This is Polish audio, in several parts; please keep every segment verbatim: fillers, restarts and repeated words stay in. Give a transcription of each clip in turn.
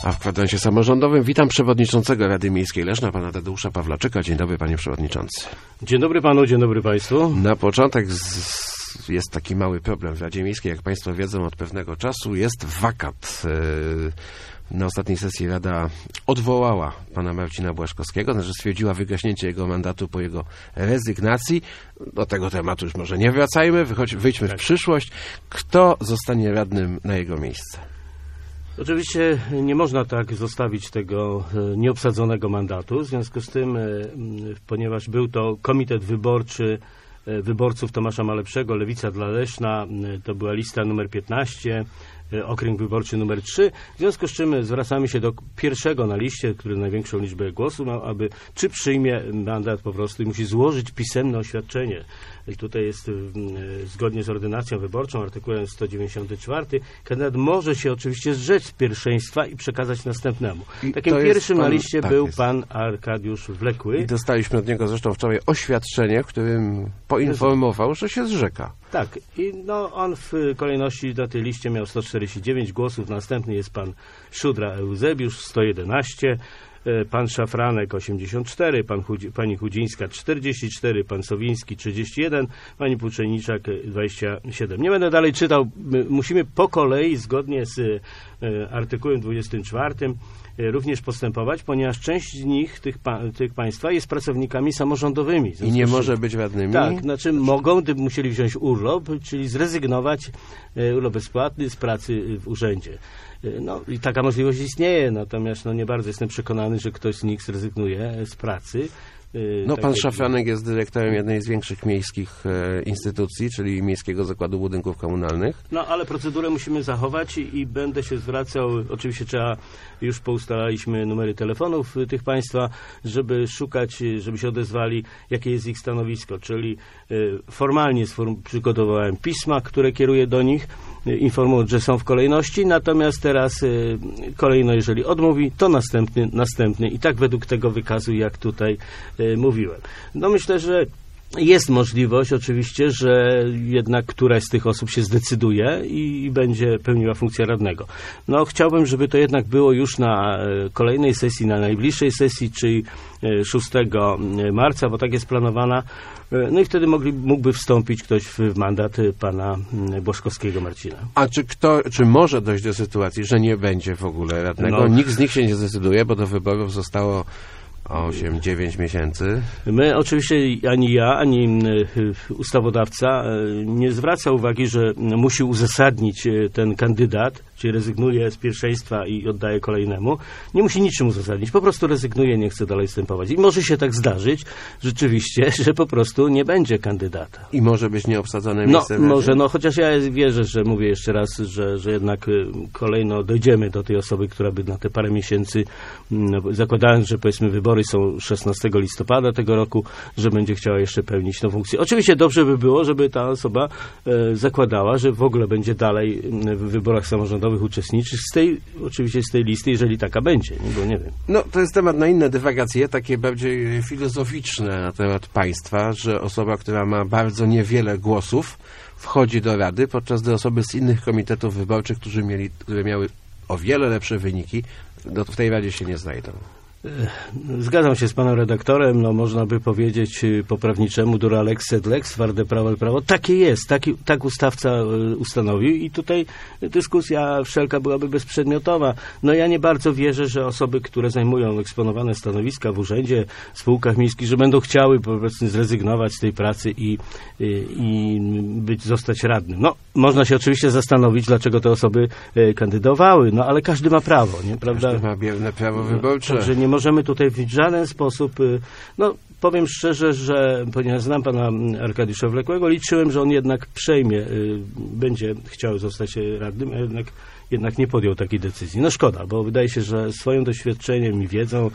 A w kwadransie samorządowym witam przewodniczącego Rady Miejskiej Leszna, pana Tadeusza Pawlaczyka. Dzień dobry, panie przewodniczący. Dzień dobry panu, dzień dobry państwu. Na początek z, jest taki mały problem w Radzie Miejskiej, jak państwo wiedzą od pewnego czasu, jest wakat. Na ostatniej sesji Rada odwołała pana Marcina Błaszkowskiego, znaczy stwierdziła wygaśnięcie jego mandatu po jego rezygnacji. Do tego tematu już może nie wracajmy, wychodź, wyjdźmy w przyszłość. Kto zostanie radnym na jego miejsce? Oczywiście nie można tak zostawić tego nieobsadzonego mandatu, w związku z tym, ponieważ był to komitet wyborczy wyborców Tomasza Malepszego, Lewica dla Leszna, to była lista numer piętnaście, okręg wyborczy numer trzy, w związku z czym zwracamy się do pierwszego na liście, który największą liczbę głosów ma, aby czy przyjmie mandat po prostu i musi złożyć pisemne oświadczenie. I tutaj jest zgodnie z ordynacją wyborczą, artykułem sto dziewięćdziesiątym czwartym, kandydat może się oczywiście zrzec pierwszeństwa i przekazać następnemu. I Takim pierwszym pan, na liście tak był jest. pan Arkadiusz Wlekły. I dostaliśmy od niego zresztą wczoraj oświadczenie, w którym poinformował, że się zrzeka. Tak, i no, on w kolejności na tej liście miał sto czterdzieści dziewięć głosów, następny jest pan Szudra Eusebiusz, sto jedenaście, pan Szafranek osiemdziesiąt cztery, pan Chudzi, pani Chudzińska czterdzieści cztery, pan Sowiński trzydzieści jeden, pani Płuczeniczak dwadzieścia siedem. Nie będę dalej czytał, musimy po kolei, zgodnie z artykułem dwudziestym czwartym, również postępować, ponieważ część z nich, tych, pa, tych państwa, jest pracownikami samorządowymi. I nie może być radnymi? Tak, znaczy mogą, gdyby musieli wziąć urlop, czyli zrezygnować, urlop bezpłatny z pracy w urzędzie. No i taka możliwość istnieje, natomiast no, nie bardzo jestem przekonany, że ktoś z nich zrezygnuje z pracy. No, pan Szafranek jest dyrektorem jednej z większych miejskich e, instytucji, czyli Miejskiego Zakładu Budynków Komunalnych. No, ale procedurę musimy zachować i, i będę się zwracał, oczywiście trzeba, już poustalaliśmy numery telefonów tych państwa, żeby szukać, żeby się odezwali, jakie jest ich stanowisko, czyli e, formalnie sform- przygotowałem pisma, które kieruję do nich, informując, że są w kolejności, natomiast teraz y, kolejno, jeżeli odmówi, to następny, następny i tak według tego wykazu, jak tutaj y, mówiłem. No myślę, że jest możliwość oczywiście, że jednak któraś z tych osób się zdecyduje i, i będzie pełniła funkcję radnego. No chciałbym, żeby to jednak było już na e, kolejnej sesji, na najbliższej sesji, czyli e, szóstego marca, bo tak jest planowana. E, no i wtedy mogli, mógłby wstąpić ktoś w, w mandat pana Błaszkowskiego Marcina. A czy kto, czy może dojść do sytuacji, że nie będzie w ogóle radnego? No. Nikt z nich się nie zdecyduje, bo do wyborów zostało osiem dziewięć miesięcy. My oczywiście, ani ja, ani ustawodawca nie zwraca uwagi, że musi uzasadnić ten kandydat, czyli rezygnuje z pierwszeństwa i oddaje kolejnemu. Nie musi niczym uzasadnić, po prostu rezygnuje, nie chce dalej wstępować. I może się tak zdarzyć rzeczywiście, że po prostu nie będzie kandydata. I może być nieobsadzone miejsce? No, może, no chociaż ja wierzę, że mówię jeszcze raz, że, że jednak kolejno dojdziemy do tej osoby, która by na te parę miesięcy, no, zakładając, że powiedzmy wybory są szesnastego listopada tego roku, że będzie chciała jeszcze pełnić tę funkcję. Oczywiście dobrze by było, żeby ta osoba e, zakładała, że w ogóle będzie dalej w wyborach samorządowych uczestniczyć z tej, oczywiście z tej listy, jeżeli taka będzie, nie? Bo nie wiem. No to jest temat na inne dywagacje, takie bardziej filozoficzne na temat państwa, że osoba, która ma bardzo niewiele głosów, wchodzi do Rady, podczas gdy osoby z innych komitetów wyborczych, którzy mieli, które miały o wiele lepsze wyniki, do, w tej Radzie się nie znajdą. Zgadzam się z panem redaktorem, no można by powiedzieć po prawniczemu dura lex sed lex, twarde prawo ale prawo. Takie jest, taki, tak ustawca ustanowił i tutaj dyskusja wszelka byłaby bezprzedmiotowa. No ja nie bardzo wierzę, że osoby, które zajmują eksponowane stanowiska w urzędzie, w spółkach miejskich, że będą chciały po prostu zrezygnować z tej pracy i, i, i być, zostać radnym. No, można się oczywiście zastanowić, dlaczego te osoby kandydowały, no ale każdy ma prawo, nie, prawda? Każdy ma bierne prawo wyborcze. Że nie możemy tutaj w żaden sposób, no powiem szczerze, że ponieważ znam pana Arkadiusza Wlekłego, liczyłem, że on jednak przejmie, będzie chciał zostać radnym, a jednak, jednak nie podjął takiej decyzji. No szkoda, bo wydaje się, że swoim doświadczeniem i wiedzą,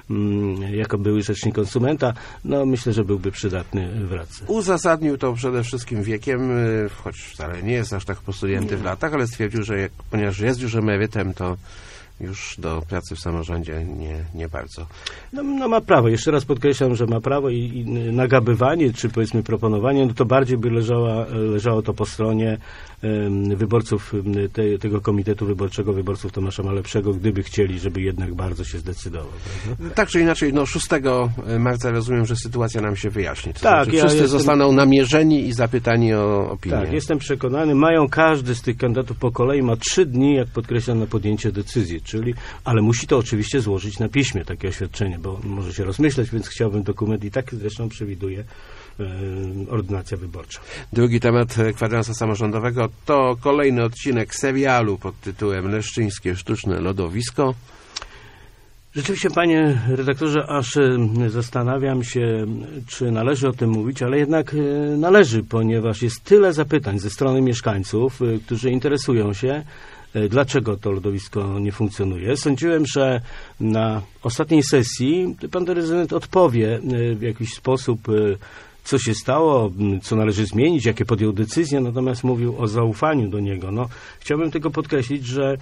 jako były rzecznik konsumenta, no myślę, że byłby przydatny w Radce. Uzasadnił to przede wszystkim wiekiem, choć wcale nie jest aż tak posunięty w latach, ale stwierdził, że jak, ponieważ jest już emerytem, to już do pracy w samorządzie nie, nie bardzo. No, no ma prawo, jeszcze raz podkreślam, że ma prawo i, i nagabywanie, czy powiedzmy proponowanie, no to bardziej by leżała, leżało to po stronie um, wyborców te, tego Komitetu Wyborczego, wyborców Tomasza Malepszego, gdyby chcieli, żeby jednak bardzo się zdecydował. Prawda? Tak czy inaczej, no szóstego marca rozumiem, że sytuacja nam się wyjaśni. To tak, znaczy, ja wszyscy jestem... zostaną namierzeni i zapytani o opinię. Tak, jestem przekonany, mają każdy z tych kandydatów po kolei, ma trzy dni, jak podkreślam, na podjęcie decyzji, czyli, ale musi to oczywiście złożyć na piśmie, takie oświadczenie, bo może się rozmyśleć, więc chciałbym dokument i tak zresztą przewiduje e, ordynacja wyborcza. Drugi temat kwadransa samorządowego to kolejny odcinek serialu pod tytułem Leszczyńskie sztuczne lodowisko. Rzeczywiście, panie redaktorze, aż zastanawiam się, czy należy o tym mówić, ale jednak należy, ponieważ jest tyle zapytań ze strony mieszkańców, którzy interesują się, dlaczego to lodowisko nie funkcjonuje. Sądziłem, że na ostatniej sesji pan prezydent odpowie w jakiś sposób, co się stało, co należy zmienić, jakie podjął decyzje, natomiast mówił o zaufaniu do niego. No, chciałbym tylko podkreślić, że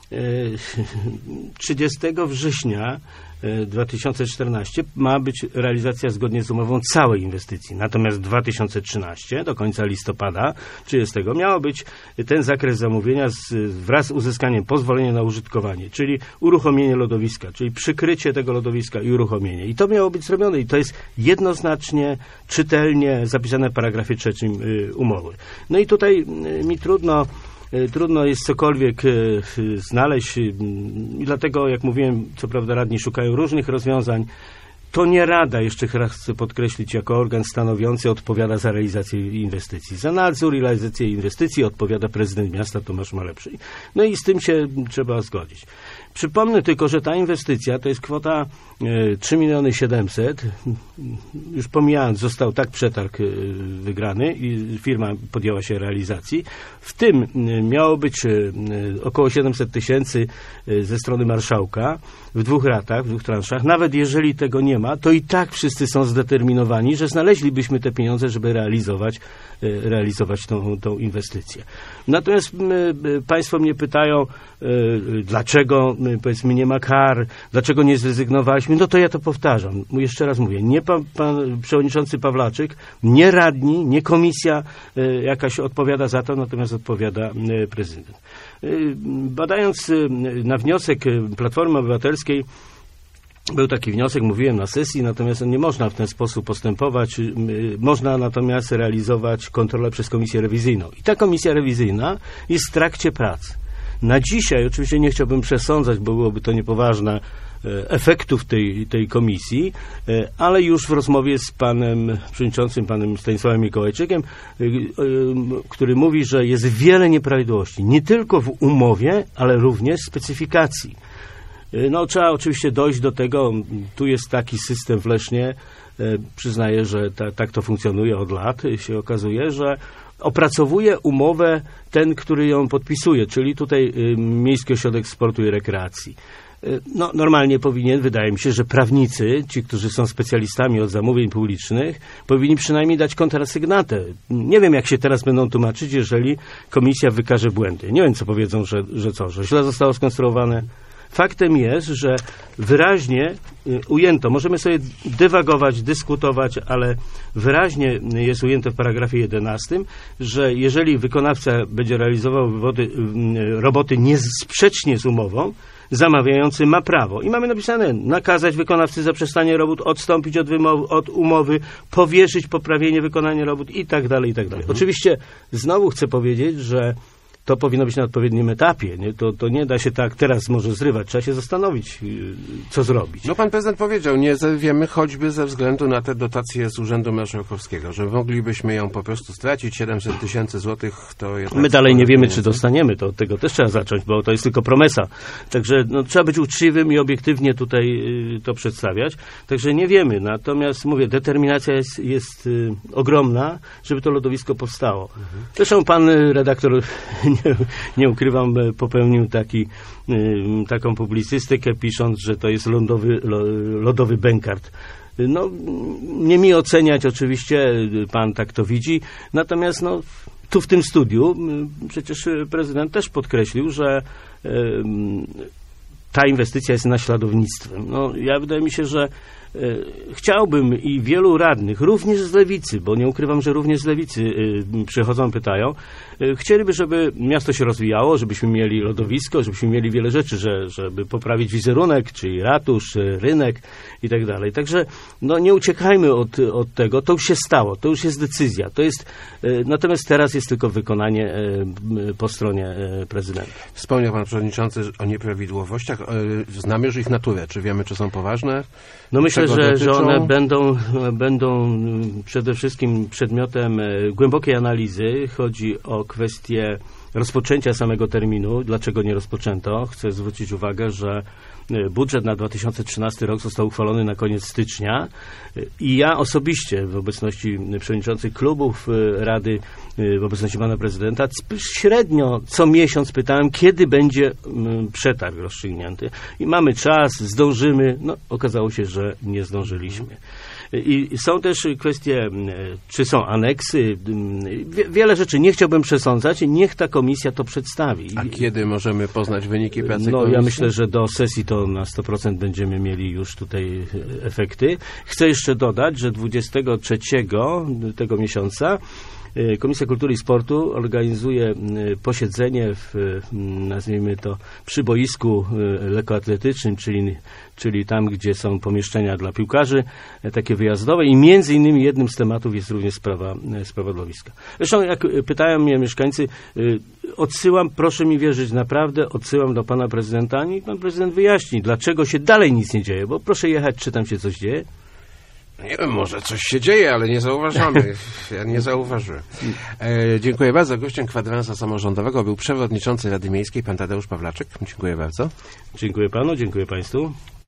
trzydziestego września dwa tysiące czternastego ma być realizacja zgodnie z umową całej inwestycji. Natomiast dwa tysiące trzynastego do końca listopada trzydziestego miało być ten zakres zamówienia z, wraz z uzyskaniem pozwolenia na użytkowanie, czyli uruchomienie lodowiska, czyli przykrycie tego lodowiska i uruchomienie. I to miało być zrobione i to jest jednoznacznie, czytelnie zapisane w paragrafie trzecim umowy. No i tutaj mi trudno Trudno jest cokolwiek znaleźć i dlatego, jak mówiłem, co prawda radni szukają różnych rozwiązań. To nie Rada, jeszcze raz chcę podkreślić, jako organ stanowiący odpowiada za realizację inwestycji. Za nadzór i realizację inwestycji odpowiada prezydent miasta Tomasz Malepszy. No i z tym się trzeba zgodzić. Przypomnę tylko, że ta inwestycja to jest kwota trzy miliony siedemset. Już pomijając, został tak przetarg wygrany i firma podjęła się realizacji. W tym miało być około siedemset tysięcy ze strony marszałka w dwóch ratach, w dwóch transzach. Nawet jeżeli tego nie ma, to i tak wszyscy są zdeterminowani, że znaleźlibyśmy te pieniądze, żeby realizować, realizować tą, tą inwestycję. Natomiast państwo mnie pytają, dlaczego powiedzmy nie ma kar, dlaczego nie zrezygnowaliśmy, no to ja to powtarzam. Jeszcze raz mówię, nie pan, pan przewodniczący Pawlaczyk, nie radni, nie komisja jakaś odpowiada za to, natomiast odpowiada prezydent. Badając na wniosek Platformy Obywatelskiej, był taki wniosek, mówiłem na sesji, natomiast nie można w ten sposób postępować. Można natomiast realizować kontrolę przez komisję rewizyjną. I ta komisja rewizyjna jest w trakcie prac. Na dzisiaj, oczywiście nie chciałbym przesądzać, bo byłoby to niepoważne, efektów tej, tej komisji, ale już w rozmowie z panem przewodniczącym, panem Stanisławem Mikołajczykiem, który mówi, że jest wiele nieprawidłowości, nie tylko w umowie, ale również w specyfikacji. No trzeba oczywiście dojść do tego, tu jest taki system w Lesznie, przyznaję, że ta, tak to funkcjonuje od lat, się okazuje, że opracowuje umowę ten, który ją podpisuje, czyli tutaj Miejski Ośrodek Sportu i Rekreacji. No, normalnie powinien, wydaje mi się, że prawnicy, ci, którzy są specjalistami od zamówień publicznych, powinni przynajmniej dać kontrasygnatę. Nie wiem, jak się teraz będą tłumaczyć, jeżeli komisja wykaże błędy. Nie wiem, co powiedzą, że, że co, że źle zostało skonstruowane. Faktem jest, że wyraźnie ujęto, możemy sobie dywagować, dyskutować, ale wyraźnie jest ujęte w paragrafie jedenastym, że jeżeli wykonawca będzie realizował wywody, roboty niesprzecznie z umową, zamawiający ma prawo. I mamy napisane, nakazać wykonawcy zaprzestanie robót, odstąpić od, wymowy, od umowy, powierzyć poprawienie wykonania robót i tak dalej, i tak dalej. Oczywiście znowu chcę powiedzieć, że to powinno być na odpowiednim etapie. Nie? To, to nie da się tak teraz może zrywać. Trzeba się zastanowić, co zrobić. No pan prezydent powiedział, nie wiemy choćby ze względu na te dotacje z Urzędu Marszałkowskiego, że moglibyśmy ją po prostu stracić. siedemset tysięcy złotych to jednak... My dalej nie wiemy, czy dostaniemy. To od tego też trzeba zacząć, bo to jest tylko promesa. Także no, trzeba być uczciwym i obiektywnie tutaj y, to przedstawiać. Także nie wiemy. Natomiast mówię, determinacja jest, jest y, ogromna, żeby to lodowisko powstało. Mhm. Zresztą pan redaktor Nie, nie ukrywam, popełnił taki, taką publicystykę, pisząc, że to jest lądowy, lodowy bękart. No, nie mi oceniać, oczywiście, pan tak to widzi, natomiast no, tu w tym studiu przecież prezydent też podkreślił, że ta inwestycja jest naśladownictwem. No, ja wydaje mi się, że e, chciałbym i wielu radnych, również z lewicy, bo nie ukrywam, że również z lewicy e, przychodzą, pytają, e, chcieliby, żeby miasto się rozwijało, żebyśmy mieli lodowisko, żebyśmy mieli wiele rzeczy, że, żeby poprawić wizerunek, czyli ratusz, e, rynek i tak dalej. Także no, nie uciekajmy od, od tego, to już się stało, to już jest decyzja, to jest, e, natomiast teraz jest tylko wykonanie e, po stronie e, prezydenta. Wspomniał pan przewodniczący o nieprawidłowościach. Znamy już ich naturę. Czy wiemy, czy są poważne? No myślę, Czego że, dotyczą? że one będą, będą przede wszystkim przedmiotem głębokiej analizy. Chodzi o kwestię rozpoczęcia samego terminu. Dlaczego nie rozpoczęto? Chcę zwrócić uwagę, że budżet na dwa tysiące trzynasty rok został uchwalony na koniec stycznia i ja osobiście w obecności przewodniczących klubów Rady, w obecności pana prezydenta, średnio co miesiąc pytałem, kiedy będzie przetarg rozstrzygnięty. I mamy czas, zdążymy. No, okazało się, że nie zdążyliśmy. I są też kwestie, czy są aneksy, wiele rzeczy. Nie chciałbym przesądzać, niech ta komisja to przedstawi. A kiedy możemy poznać wyniki pracy No, komisji? ja myślę, że do sesji to na sto procent będziemy mieli już tutaj efekty. Chcę jeszcze dodać, że dwudziestego trzeciego tego miesiąca Komisja Kultury i Sportu organizuje posiedzenie w, nazwijmy to, przy boisku lekkoatletycznym, czyli, czyli tam, gdzie są pomieszczenia dla piłkarzy, takie wyjazdowe i między innymi jednym z tematów jest również sprawa, sprawa lodowiska. Zresztą jak pytają mnie mieszkańcy, odsyłam, proszę mi wierzyć, naprawdę odsyłam do pana prezydenta i pan prezydent wyjaśni, dlaczego się dalej nic nie dzieje, bo proszę jechać, czy tam się coś dzieje. Nie wiem, może coś się dzieje, ale nie zauważamy. Ja nie zauważyłem. E, dziękuję bardzo. Gościem kwadransa samorządowego był przewodniczący Rady Miejskiej, pan Tadeusz Pawlaczek. Dziękuję bardzo. Dziękuję panu, dziękuję państwu.